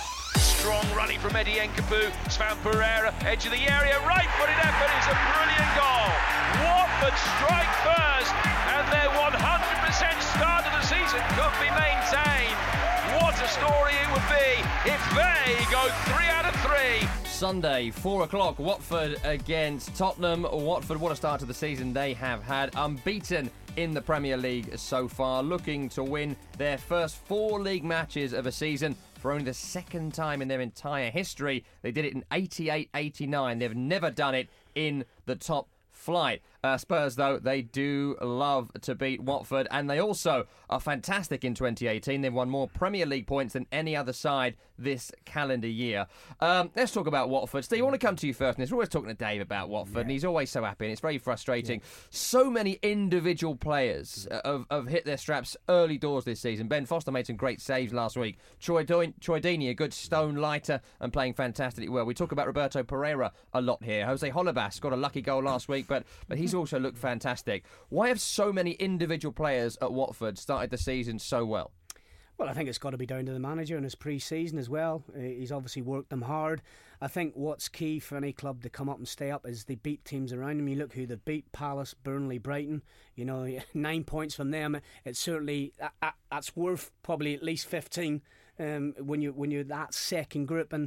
Strong running from Eddie Nkepou. Svan Pereira, edge of the area, right-footed effort is a brilliant goal. Watford strike first, and their one hundred percent start of the season could be maintained. What a story it would be if they go three out of three. Sunday, four o'clock, Watford against Tottenham. Watford, what a start to the season they have had. Unbeaten in the Premier League so far, looking to win their first four league matches of a season for only the second time in their entire history. They did it in eighty-eight eighty-nine. They've never done it in the top flight. Uh, Spurs, though, they do love to beat Watford, and they also are fantastic in twenty eighteen. They've won more Premier League points than any other side this calendar year. Um, let's talk about Watford. Steve, I want to come to you first. And we're always talking to Dave about Watford, yeah. and he's always so happy, and it's very frustrating. Yeah. So many individual players have, have hit their straps early doors this season. Ben Foster made some great saves last week. Troy, Do- Troy Deeney, a good stone lighter and playing fantastically well. We talk about Roberto Pereira a lot here. Jose Holebas got a lucky goal last week, but, but he's also looked fantastic. Why have so many individual players at Watford started the season so well? Well, I think it's got to be down to the manager and his pre-season as well. Uh, he's obviously worked them hard. I think what's key for any club to come up and stay up is they beat teams around them. You look who they beat: Palace, Burnley, Brighton. You know, nine points from them. It's certainly that, that's worth probably at least fifteen. Um, when you when you're that second group, and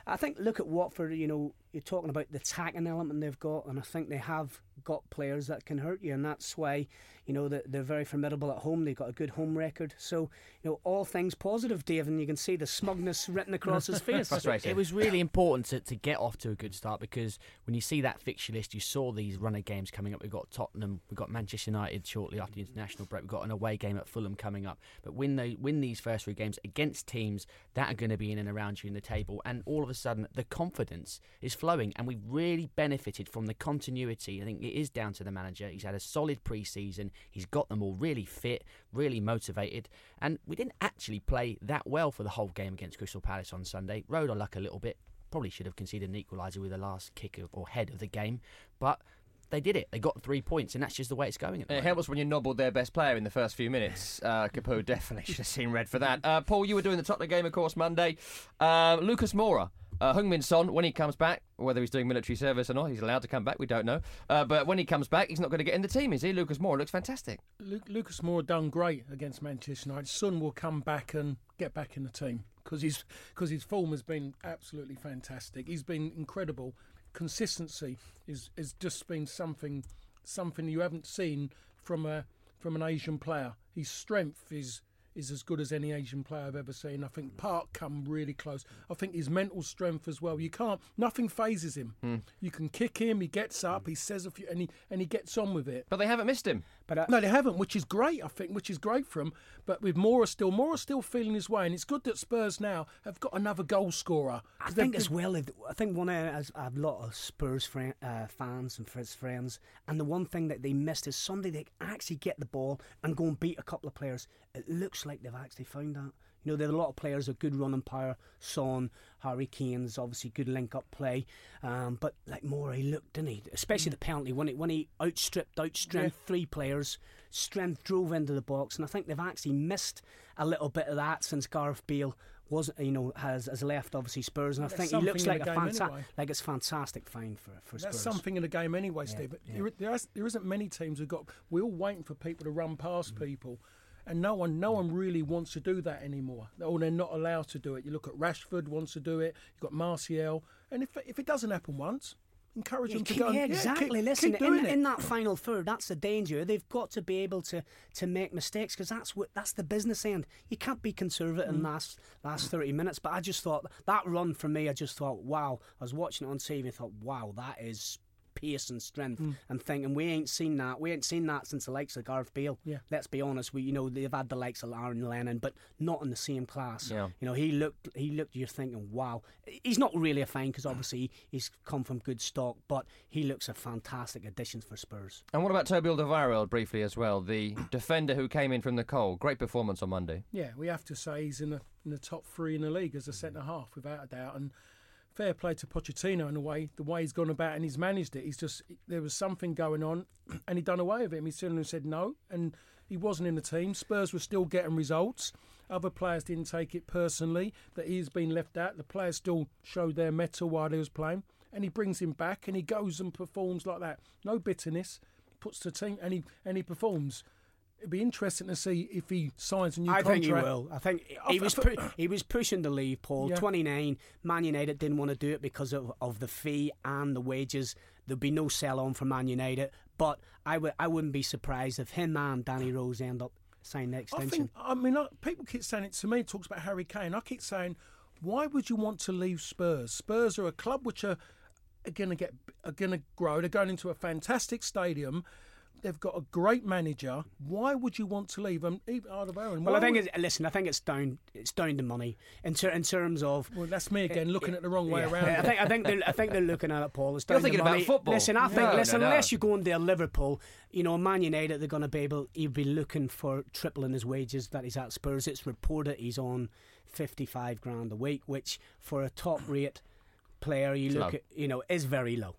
I think look at Watford. You know, you're talking about the attacking element they've got, and I think they have got players that can hurt you, and that's why you know that they're very formidable at home. They've got a good home record, so you know all things positive, Dave, and you can see the smugness written across his face. It was really important to, to get off to a good start, because when you see that fixture list, you saw these runner games coming up. We've got Tottenham, we've got Manchester United shortly after the international break. We've got an away game at Fulham coming up. But win the, win these first three games against teams that are going to be in and around you in the table, and all of a sudden the confidence is flowing, and we've really benefited from the continuity. I think it is down to the manager. He's had a solid pre-season. He's got them all really fit, really motivated, and we didn't actually play that well for the whole game against Crystal Palace on Sunday. Rode our luck a little bit. Probably should have conceded an equaliser with the last kick of, or head of the game, but they did it. They got three points, and that's just the way it's going. At the it moment. helps when you nobbled their best player in the first few minutes. Uh, Capoue definitely should have seen red for that. Uh, Paul, you were doing the Tottenham game, of course, Monday. Uh, Lucas Moura. Uh, Heung-min Son, when he comes back, whether he's doing military service or not, he's allowed to come back, we don't know. Uh, but when he comes back, he's not going to get in the team, is he? Lucas Moura looks fantastic. Lu- Lucas Moura done great against Manchester United. Son will come back and get back in the team because his, cause his form has been absolutely fantastic. He's been incredible. Consistency is has just been something something you haven't seen from a from an Asian player. His strength is is as good as any Asian player I've ever seen. I think Park come really close. I think his mental strength as well. You can't, nothing phases him. Mm. You can kick him, he gets up, he says a few, and he and he gets on with it. But they haven't missed him. But uh, no, they haven't, which is great. I think, which is great for him. But with Moura still, Moura still feeling his way, and it's good that Spurs now have got another goal scorer. I think as well. I think one of a lot of Spurs friend, uh, fans and Fritz friends, and the one thing that they missed is Sunday they actually get the ball and go and beat a couple of players. It looks like they've actually found that. You know, there are a lot of players with good running power. Son, Harry Kane's obviously good link-up play. Um, but like Moura, he looked, didn't he? Especially the penalty, when he, when he outstripped, outstrength yeah. three players, strength drove into the box. And I think they've actually missed a little bit of that since Gareth Bale wasn't, you know, has, has left obviously Spurs. And I think he looks like a fanta- anyway. like it's fantastic find for, for Spurs. That's something in the game anyway, yeah, Steve. Yeah. There, there, has, there isn't many teams who've got, we're all waiting for people to run past mm. people. And no one, no one really wants to do that anymore. Or they're not allowed to do it. You look at Rashford wants to do it. You've got Martial, and if if it doesn't happen once, encourage yeah, them to keep, go. Yeah, and, exactly. Yeah, keep, Listen, keep doing in, it. in that final third, that's the danger. They've got to be able to, to make mistakes because that's what that's the business end. You can't be conservative mm. in last last thirty minutes. But I just thought that run for me, I just thought, wow. I was watching it on T V, and thought, wow, that is pace and strength, mm. and thinking we ain't seen that. We ain't seen that since the likes of Gareth Bale. Yeah. Let's be honest. We, you know, they've had the likes of Aaron Lennon, but not in the same class. Yeah. You know, he looked. He looked. You're thinking, wow. He's not really a find because obviously he's come from good stock, but he looks a fantastic addition for Spurs. And what about Toby Alderweireld briefly as well, the defender who came in from the coal? Great performance on Monday. Yeah, we have to say he's in the in the top three in the league as a centre half without a doubt, and fair play to Pochettino in a way, the way he's gone about and he's managed it. He's just, there was something going on and he done away with it. He suddenly said no, and he wasn't in the team. Spurs were still getting results. Other players didn't take it personally that he's been left out. The players still showed their mettle while he was playing, and he brings him back and he goes and performs like that. No bitterness, puts the team and he and he performs. It'd be interesting to see if he signs a new I contract. think he will. I think he was pu- he was pushing to leave, Paul. Yeah. twenty-nine, Man United didn't want to do it because of, of the fee and the wages. There'd be no sell-on for Man United. But I, w- I wouldn't be surprised if him and Danny Rose end up signing the extension. I think, I mean, I, people keep saying it to me, it talks about Harry Kane. I keep saying, why would you want to leave Spurs? Spurs are a club which are, are going to get are going to grow. They're going into a fantastic stadium. They've got a great manager. Why would you want to leave them? Even Alderweireld. Well, I think it's, listen. I think it's down. It's down to money in, ter- in terms of. Well, that's me again, looking uh, at the wrong way yeah. around. I think. I think. They're, I think they're looking at it, Paul. It's down You're thinking to money. about football. Listen, I think. No, listen, no, no. unless you go into Liverpool, you know, Man United, they're going to be able. He'll be looking for tripling his wages that he's at Spurs. It's reported he's on fifty-five grand a week, which for a top-rate player, you It's look low. at, you know, is very low.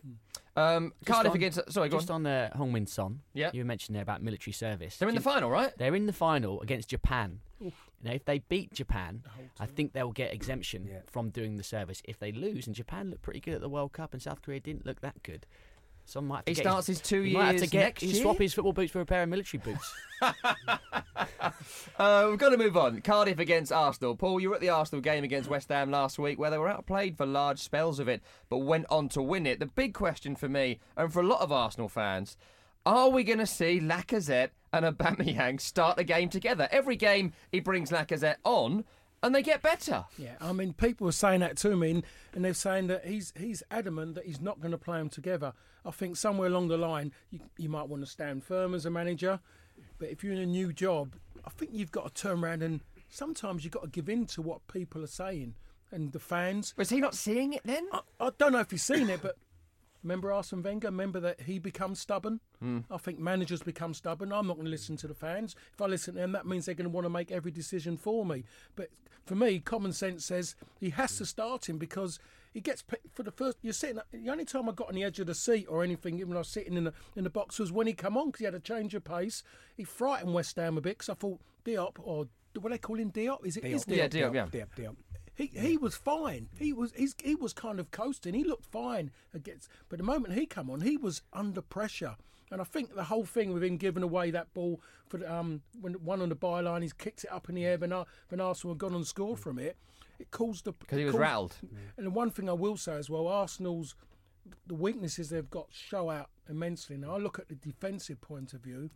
Um, Cardiff on, against... Sorry, go Just on. on uh, Heung-min Son, Yeah. you mentioned there about military service. They're in the final, right? They're in the final against Japan. Now, if they beat Japan, I think they'll get exemption Yeah. from doing the service. If they lose, and Japan looked pretty good at the World Cup, and South Korea didn't look that good, Some might have to He get starts his two he years might have to get, next he year. swap his football boots for a pair of military boots. uh, we've got to move on. Cardiff against Arsenal. Paul, you were at the Arsenal game against West Ham last week where they were outplayed for large spells of it, but went on to win it. The big question for me, and for a lot of Arsenal fans, are we going to see Lacazette and Aubameyang start the game together? Every game he brings Lacazette on, and they get better. Yeah, I mean, people are saying that to me, and, and they're saying that he's he's adamant that he's not going to play them together. I think somewhere along the line, you, you might want to stand firm as a manager, but if you're in a new job, I think you've got to turn around and sometimes you've got to give in to what people are saying and the fans. Was he not seeing it then? I, I don't know if he's seen it, but remember Arsene Wenger? Remember that he becomes stubborn? Mm. I think managers become stubborn. I'm not going to listen to the fans. If I listen to them, that means they're going to want to make every decision for me. But for me, common sense says he has to start him because he gets picked for the first. You're sitting. The only time I got on the edge of the seat or anything, even when I was sitting in the in the box, was when he come on because he had a change of pace. He frightened West Ham a bit because I thought Diop or what they call him Diop is it? Diop. Is Diop? Yeah, Diop. Yeah. Diop, Diop. He he was fine. He was he's, he was kind of coasting. He looked fine against, but the moment he come on, he was under pressure. And I think the whole thing with him giving away that ball for the, um when one on the byline, he's kicked it up in the air when, when Arsenal had gone and scored from it. It caused the Because he was caused, rattled. And the one thing I will say as well, Arsenal's the weaknesses they've got show out immensely. Now I look at the defensive point of view,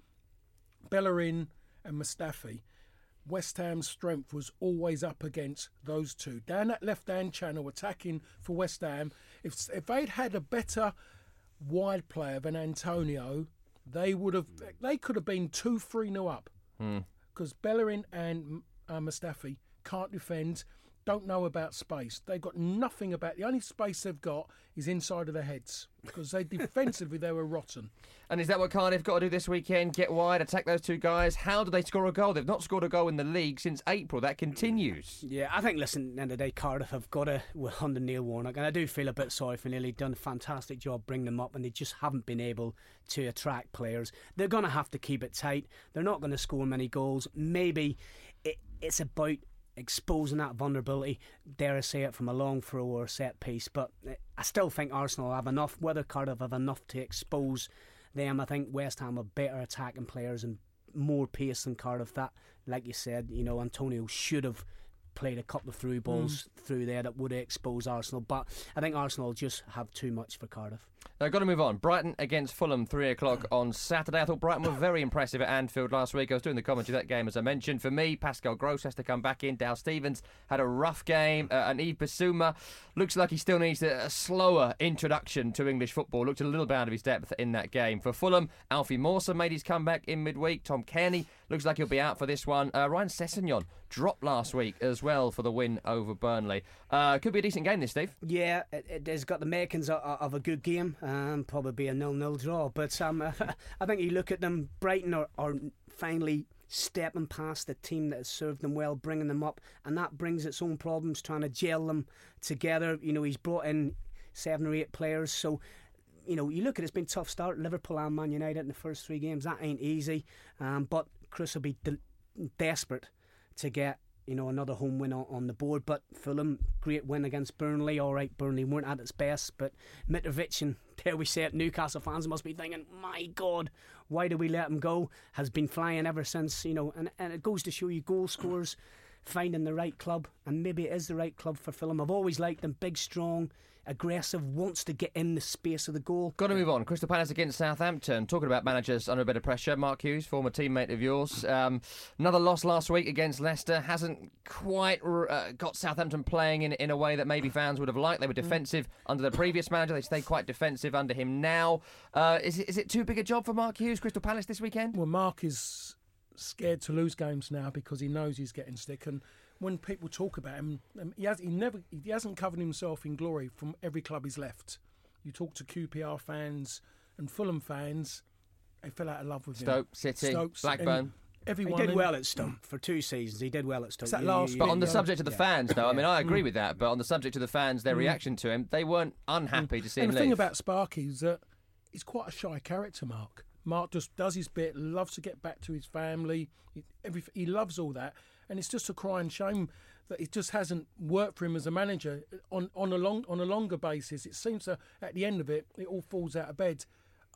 Bellerin and Mustafi. West Ham's strength was always up against those two. Down that left-hand channel, attacking for West Ham, if if they'd had a better wide player than Antonio, they would have. They could have been two, three nil up. Because mm. Bellerin and uh, Mustafi can't defend, don't know about space. They've got nothing about. The only space they've got is inside of their heads because they defensively they were rotten. And is that what Cardiff got to do this weekend? Get wide, attack those two guys. How do they score a goal? They've not scored a goal in the league since April. That continues. Yeah, I think, listen, at the end of the day, Cardiff have got to, well, under Neil Warnock, and I do feel a bit sorry for Neil. He's done a fantastic job bringing them up, and they just haven't been able to attract players. They're going to have to keep it tight. They're not going to score many goals. Maybe it, it's about exposing that vulnerability, dare I say it, from a long throw or a set piece. But I still think Arsenal have enough, whether Cardiff have enough to expose them. I think West Ham have better attacking players and more pace than Cardiff. That, like you said, you know, Antonio should have played a couple of through balls mm. through there that would have exposed Arsenal. But I think Arsenal just have too much for Cardiff. I've got to move on. Brighton against Fulham, three o'clock on Saturday. I thought Brighton were very impressive at Anfield last week. I was doing the commentary of that game, as I mentioned. For me, Pascal Gross has to come back in. Dale Stephens had a rough game. Uh, and Yves Bissouma looks like he still needs a, a slower introduction to English football. Looked a little bit out of his depth in that game. For Fulham, Alfie Mawson made his comeback in midweek. Tom Kearney looks like he'll be out for this one. Uh, Ryan Sessegnon dropped last week as well for the win over Burnley. Uh, could be a decent game this, Steve. Yeah, it, it has got the makings of, of a good game. Um, probably a nil-nil draw. But um, I think you look at them, Brighton are, are finally stepping past the team that has served them well, bringing them up, and that brings its own problems, trying to gel them together. You know, he's brought in seven or eight players, so you know, you look at it, it's been a tough start. Liverpool and Man United in the first three games, that ain't easy. Um, but Chris will be de- desperate to get, you know, another home win on, on the board. But Fulham, great win against Burnley. All right, Burnley weren't at its best, but Mitrovic, and dare we say it, Newcastle fans must be thinking, my God, why do we let him go? Has been flying ever since, you know, and, and it goes to show you goal scorers finding the right club, and maybe it is the right club for Fulham. I've always liked them, big, strong, aggressive, wants to get in the space of the goal. Got to move on. Crystal Palace against Southampton. Talking about managers under a bit of pressure, Mark Hughes, former teammate of yours. Um, another loss last week against Leicester. Hasn't quite uh, got Southampton playing in, in a way that maybe fans would have liked. They were defensive under the previous manager. They stay quite defensive under him now. Uh, is, it, is it too big a job for Mark Hughes, Crystal Palace, this weekend? Well, Mark is scared to lose games now because he knows he's getting stick, and when people talk about him, he has he never he hasn't covered himself in glory from every club he's left. You talk to Q P R fans and Fulham fans, they fell out of love with Stoke, him. City, Stokes, Blackburn. Everyone he did in, well at Stoke for two seasons. He did well at Stoke. That You- last you- But on the Yeah. subject of the Yeah. fans, though, I mean, I agree Mm. with that. But on the subject of the fans, their Mm. reaction to him, they weren't unhappy to see and him the thing leave. about Sparky is that he's quite a shy character, Mark. Mark just does his bit, loves to get back to his family. He, every, he loves all that. And it's just a crying shame that it just hasn't worked for him as a manager on, on, a, long, on a longer basis. It seems that at the end of it, it all falls out of bed.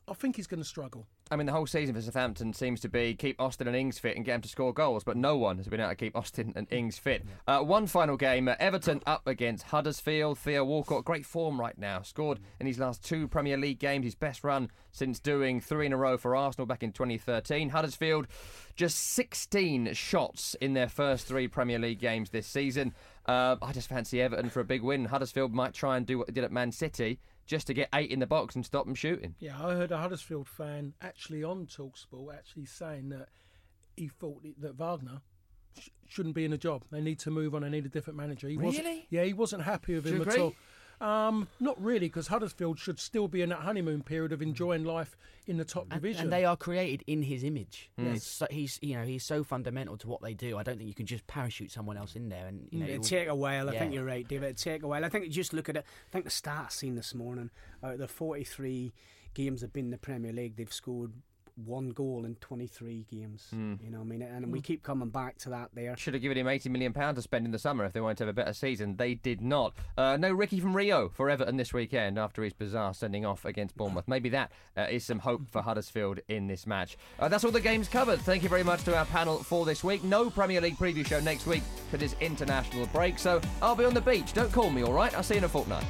I think he's going to struggle. I mean, the whole season for Southampton seems to be keep Austin and Ings fit and get them to score goals, but no one has been able to keep Austin and Ings fit. Uh, one final game, uh, Everton up against Huddersfield. Theo Walcott, great form right now. Scored in his last two Premier League games, his best run since doing three in a row for Arsenal back in twenty thirteen. Huddersfield, just sixteen shots in their first three Premier League games this season. Uh, I just fancy Everton for a big win. Huddersfield might try and do what they did at Man City, just to get eight in the box and stop them shooting. Yeah, I heard a Huddersfield fan actually on TalkSport actually saying that he thought that Wagner sh- shouldn't be in a job. They need to move on. They need a different manager. He Really? Wasn't, yeah, he wasn't happy with Do him you at agree? all. Um, not really, because Huddersfield should still be in that honeymoon period of enjoying life in the top And, division. and they are created in his image. Mm. It's so, he's, you know, he's so fundamental to what they do. I don't think you can just parachute someone else in there. And you know, It'd it'll- take a while. I yeah. think you're right, David. It'd take a while. I think you just look at it. I think the stats seen this morning, out of the forty-three games that have been in the Premier League, they've scored one goal in twenty-three games. Mm. You know what I mean? And we keep coming back to that there. Should have given him eighty million pounds to spend in the summer if they wanted to have a better season. They did not. Uh, no Ricky from Rio for Everton this weekend after his bizarre sending off against Bournemouth. Maybe that uh, is some hope for Huddersfield in this match. Uh, that's all the games covered. Thank you very much to our panel for this week. No Premier League preview show next week for this international break, so I'll be on the beach. Don't call me, all right? I'll see you in a fortnight.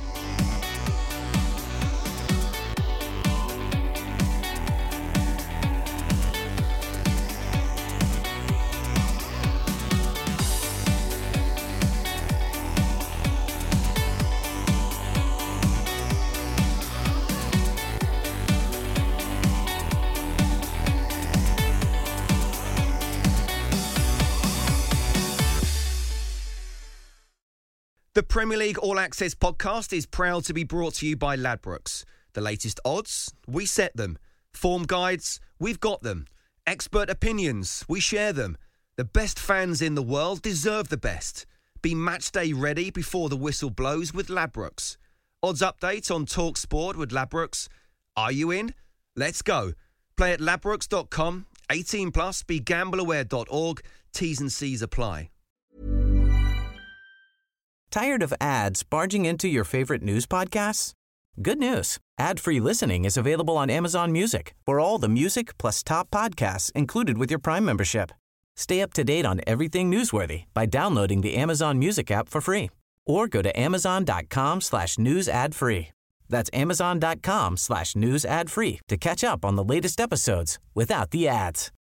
The Premier League All Access podcast is proud to be brought to you by Ladbrokes. The latest odds, we set them. Form guides, we've got them. Expert opinions, we share them. The best fans in the world deserve the best. Be match day ready before the whistle blows with Ladbrokes. Odds update on TalkSport with Ladbrokes. Are you in? Let's go. Play at ladbrokes dot com. eighteen plus, be gamble aware dot org. T's and C's apply. Tired of ads barging into your favorite news podcasts? Good news. Ad-free listening is available on Amazon Music for all the music plus top podcasts included with your Prime membership. Stay up to date on everything newsworthy by downloading the Amazon Music app for free or go to amazon.com slash news ad free. That's amazon.com slash news ad free to catch up on the latest episodes without the ads.